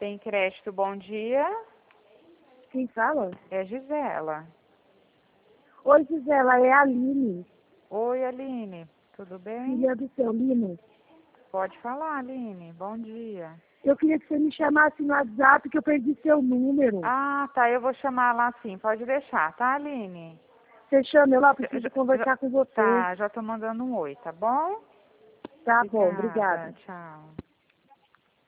Tem Crédito, bom dia. Quem fala? É Gisela. Oi, Gisela, é a Aline, Oi, Aline. Tudo bem? filha do seu Lino. Pode falar, Aline. Bom dia. Eu queria que você me chamasse no WhatsApp, que eu perdi seu número. Ah, tá. Eu vou chamar lá sim. Pode deixar, tá, Aline? Você chama eu lá, Já- preciso já- conversar com você. Tá, já tô mandando um oi, tá bom? Tá bom, Obrigada. obrigada. Tchau.